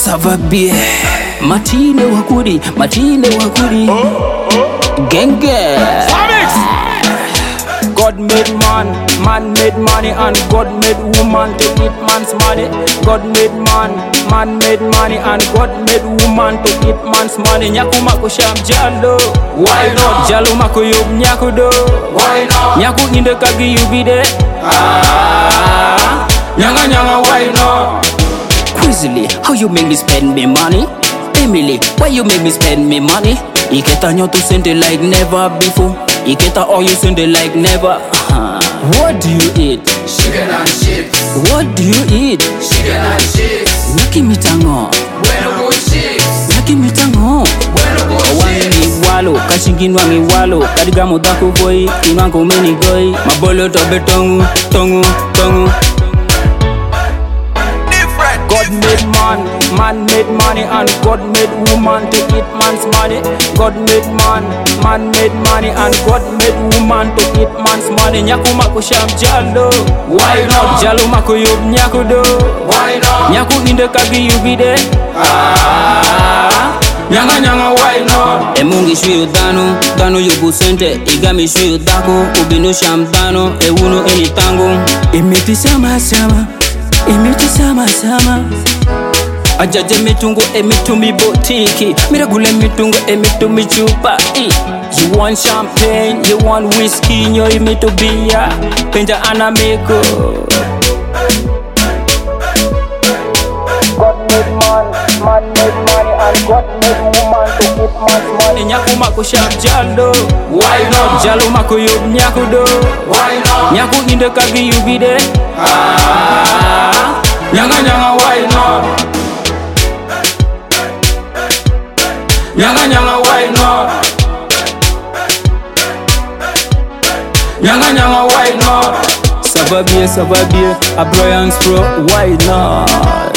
Ça va bien. Matine wakuri, Genge. God made man, man made money, and God made woman to eat man's money. God made man made money, and God made woman to eat man's money. Nyaku mako sham jalo, why not? Jalo mako yob nyaku do, why not? Nyaku inde kagi yubide, nyanga, why not? Quizzly, how you make me spend me money? Emily, why you make me spend me money? Iketa nyoto sende like never before. Iketa all you sende like never. What do you eat? Chicken and chips. What do you eat? Chicken and chips. Nyaki mitango. Bueno go chips. Nyaki mitango. Bueno go chips. Wangi walo, kashingin wangi walo. Kadiga modaku boy, inwanko mini goy. Mabolo tobe tongu. God made man made money, and God made woman to eat man's money. God made man made money, and God made woman to eat man's money. Nyaku mako sham jalo, why not? Jalo mako yob nyaku do, why not? Nyaku inde kagi yubide, Nyanga, why not? Emungi shwi dano yubu sente. Igami shwi dako, ubinu sham dano. Ewuno eni tango. Imiti sama Ajaje mitungo emitumi botiki. Miragule mitungo emitumi chupa. You want champagne, you want whiskey, nyo imito beer. Penja anamiko. God made man made money, and God made woman to eat man's money. Nyaku mako sham jalo, why not? Jalo mako yob nyaku do, why not? Nyaku inde kagi yubide, nyanga, why not? Nyanga, why not? Nyanga, why not? Ça va bien, a Brian's Pro, why not?